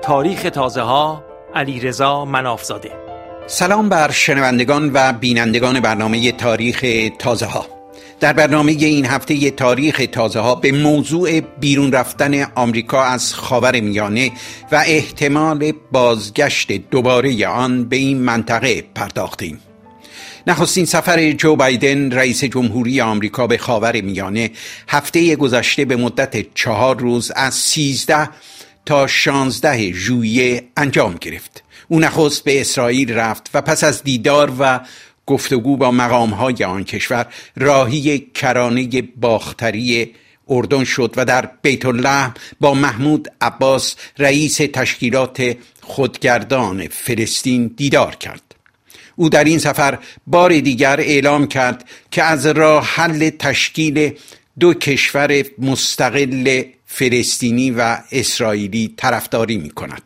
تاریخ تازه ها، علیرضا منافزاده. سلام بر شنوندگان و بینندگان برنامه تاریخ تازه ها. در برنامه این هفته تاریخ تازه ها به موضوع بیرون رفتن آمریکا از خاورمیانه و احتمال بازگشت دوباره آن به این منطقه پرداختیم. نخستین سفر جو بایدن رئیس جمهوری آمریکا به خاورمیانه هفته گذشته به مدت 4 روز از 13 تا 16 ژوئیه انجام گرفت. او نخست به اسرائیل رفت و پس از دیدار و گفتگو با مقام‌های آن کشور راهی کرانه باختری اردن شد و در بیت اللحم با محمود عباس رئیس تشکیلات خودگردان فلسطین دیدار کرد. او در این سفر بار دیگر اعلام کرد که از راه حل تشکیل 2 کشور مستقل فلسطینی و اسرائیلی طرفداری می کند.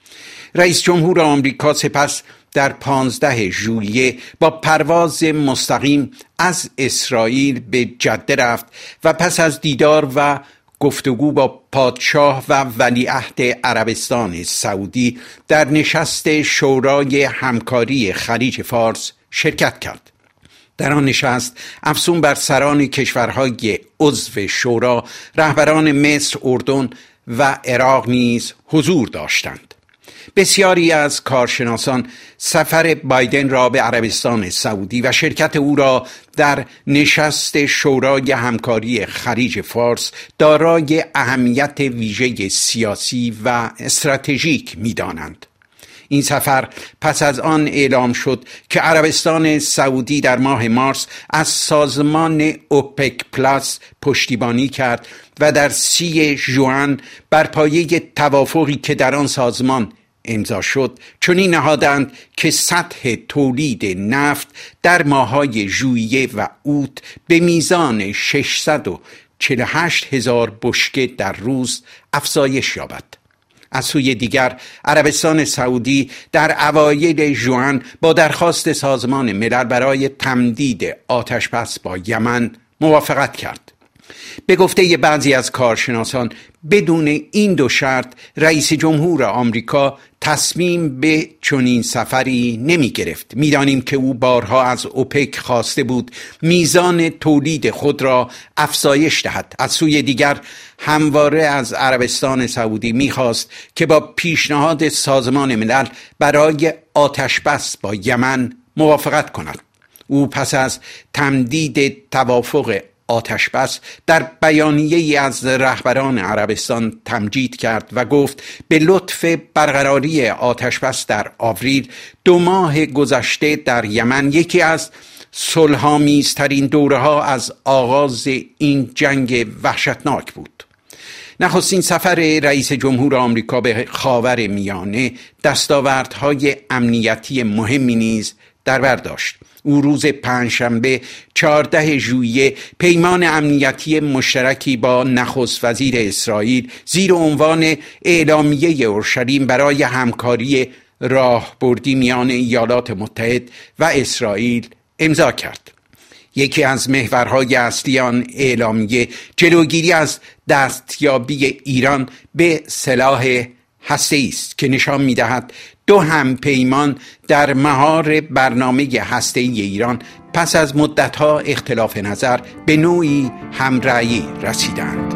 رئیس جمهور آمریکا سپس در 15 ژوئیه با پرواز مستقیم از اسرائیل به جده رفت و پس از دیدار و گفتگو با پادشاه و ولیعهد عربستان سعودی در نشست شورای همکاری خلیج فارس شرکت کرد. در آن نشست افزون بر سران کشورهای عضو شورا، رهبران مصر، اردن و عراق نیز حضور داشتند. بسیاری از کارشناسان سفر بایدن را به عربستان سعودی و شرکت او را در نشست شورای همکاری خلیج فارس دارای اهمیت ویژه سیاسی و استراتژیک می‌دانند. این سفر پس از آن اعلام شد که عربستان سعودی در ماه مارس از سازمان اوپک پلاس پشتیبانی کرد و در 30 ژوئن بر پایه توافقی که در آن سازمان امضا شد چنین نهادند که سطح تولید نفت در ماه‌های ژوئیه و اوت به میزان 648,000 بشکه در روز افزایش یابد. از سوی دیگر عربستان سعودی در اوایل ژوئن با درخواست سازمان ملل برای تمدید آتش‌بس با یمن موافقت کرد. به گفته بعضی از کارشناسان بدون این 2 شرط رئیس جمهور آمریکا تصمیم به چنین سفری نمی گرفت. می دانیم که او بارها از اوپک خواسته بود میزان تولید خود را افزایش دهد. از سوی دیگر همواره از عربستان سعودی می خواست که با پیشنهاد سازمان ملل برای آتش‌بس با یمن موافقت کند. او پس از تمدید توافق آتش‌بس در بیانیه‌ای از رهبران عربستان تمجید کرد و گفت به لطف برقراری آتش‌بس در آوریل 2 ماه گذشته در یمن یکی از صلح‌آمیزترین دوره‌ها از آغاز این جنگ وحشتناک بود. نخستین سفر رئیس جمهور آمریکا به خاورمیانه دستاوردهای امنیتی مهمی نیز در بر داشت. او روز پنجشنبه 14 ژوئیه پیمان امنیتی مشترکی با نخست وزیر اسرائیل زیر عنوان اعلامیه اورشلیم برای همکاری راهبردی میان ایالات متحد و اسرائیل امضا کرد. یکی از محورهای اصلی آن اعلامیه جلوگیری از دستیابی ایران به سلاح هسته‌ای است که نشان می‌دهد 2 همپیمان در مهار برنامه هسته‌ای ایران پس از مدت‌ها اختلاف نظر به نوعی همرأیی رسیدند.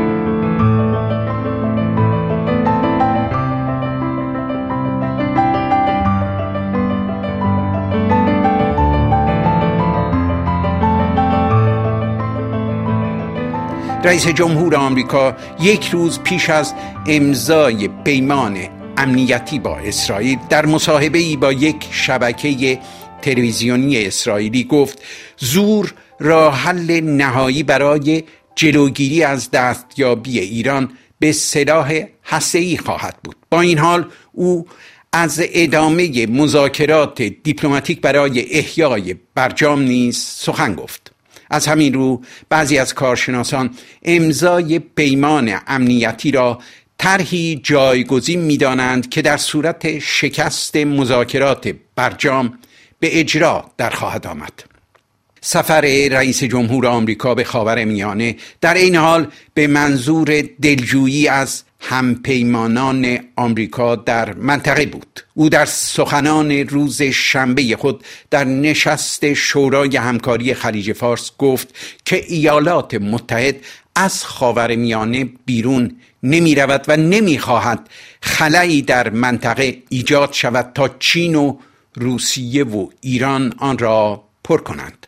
رئیس جمهور آمریکا 1 روز پیش از امضای پیمان امنیتی با اسرائیل در مصاحبه‌ای با یک شبکه تلویزیونی اسرائیلی گفت زور راه حل نهایی برای جلوگیری از دستیابی ایران به سلاح هسته‌ای خواهد بود. با این حال او از ادامه مذاکرات دیپلماتیک برای احیای برجام نیز سخن گفت. از همین رو بعضی از کارشناسان امضای پیمان امنیتی را طرحی جایگزین می‌دانند که در صورت شکست مذاکرات برجام به اجرا در خواهد آمد. سفر رئیس جمهور آمریکا به خاورمیانه در این حال به منظور دلجویی از همپیمانان آمریکا در منطقه بود. او در سخنان روز شنبه خود در نشست شورای همکاری خلیج فارس گفت که ایالات متحد از خاورمیانه بیرون نمی رود و نمی خواهد خلایی در منطقه ایجاد شود تا چین و روسیه و ایران آن را پر کنند.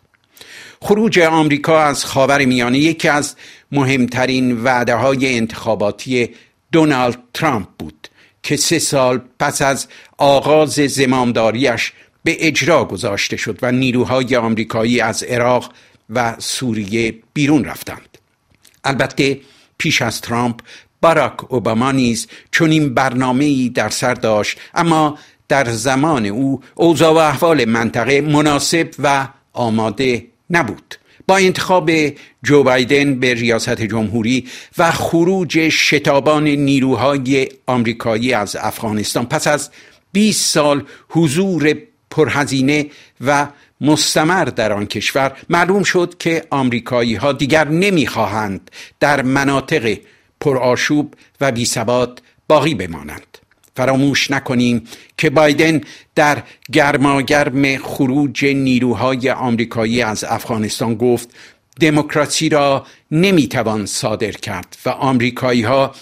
خروج آمریکا از خاورمیانه یکی از مهمترین وعده‌های انتخاباتی دونالد ترامپ بود که 3 سال پس از آغاز زمامداریش به اجرا گذاشته شد و نیروهای آمریکایی از عراق و سوریه بیرون رفتند. البته پیش از ترامپ باراک اوباما نیز چنین برنامه‌ای در سر داشت، اما در زمان او اوضاع و احوال منطقه مناسب و آماده نبود. با انتخاب جو بایدن به ریاست جمهوری و خروج شتابان نیروهای آمریکایی از افغانستان پس از 20 سال حضور پرهزینه و مستمر در آن کشور، معلوم شد که آمریکایی ها دیگر نمیخواهند در مناطق پرآشوب و بی‌ثبات باقی بمانند. فراموش نکنیم که بایدن در گرماگرم خروج نیروهای آمریکایی از افغانستان گفت دموکراسی را نمیتوان صادر کرد و آمریکایی ها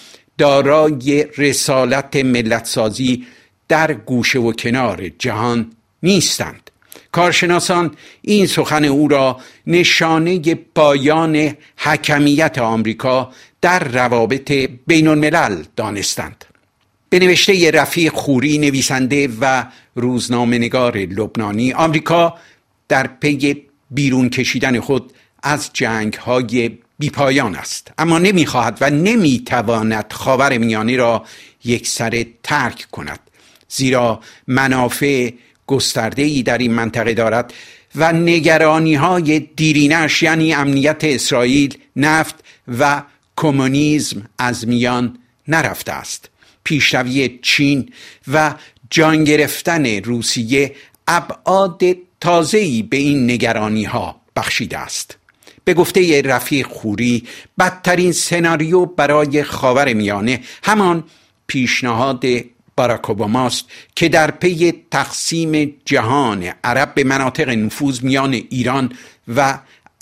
دارای رسالت ملتسازی در گوشه و کنار جهان نیستند. کارشناسان این سخن او را نشانه پایان حکمیت آمریکا در روابط بین الملل دانستند. به نوشته رفیق خوری، نویسنده و روزنامه‌نگار لبنانی، آمریکا در پی بیرون کشیدن خود از جنگ‌های بی‌پایان است، اما نمی‌خواهد و نمی‌تواند خاورمیانه را یکسره ترک کند، زیرا منافع گسترده‌ای در این منطقه دارد و نگرانی‌های دیرینه‌اش یعنی امنیت اسرائیل، نفت و کمونیسم از میان نرفته است. پیشروی چین و جان گرفتن روسیه ابعاد تازه‌ای به این نگرانی‌ها بخشیده است. به گفته رفیق خوری، بدترین سناریو برای خاورمیانه همان پیشنهاد باراک اوباماست که در پی تقسیم جهان عرب به مناطق نفوذ میان ایران و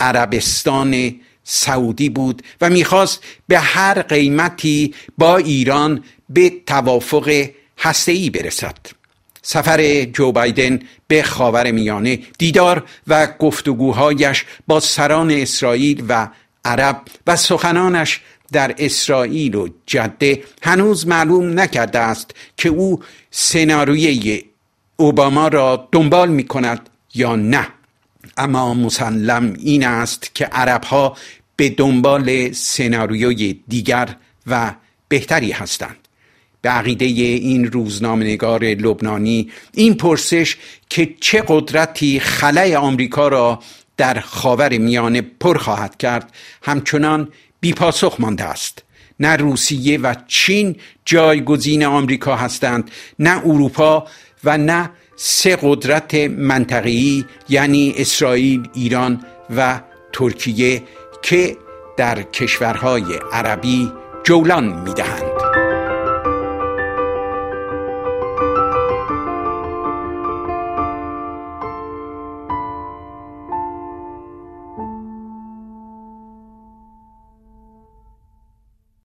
عربستان سعودی بود و میخواست به هر قیمتی با ایران به توافق هسته‌ای برسد. سفر جو بایدن به خاورمیانه، دیدار و گفتگوهایش با سران اسرائیل و عرب و سخنانش در اسرائیل و جده هنوز معلوم نکرده است که او سناریوی اوباما را دنبال می کند یا نه. اما مسلم این است که عربها به دنبال سناریوی دیگر و بهتری هستند. به عقیده این روزنامه‌نگار لبنانی، این پرسش که چه قدرتی خلأ آمریکا را در خاورمیانه پر خواهد کرد همچنان بی‌پاسخ مانده است. نه روسیه و چین جایگزین آمریکا هستند، نه اروپا و نه 3 قدرت منطقه‌ای یعنی اسرائیل، ایران و ترکیه که در کشورهای عربی جولان می‌دهند.